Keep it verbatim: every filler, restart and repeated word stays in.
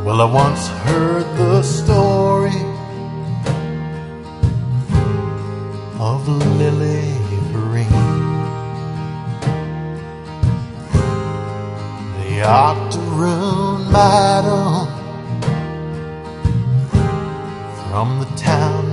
Well, I once heard the story of Lily Breen, the octoroon madam from the town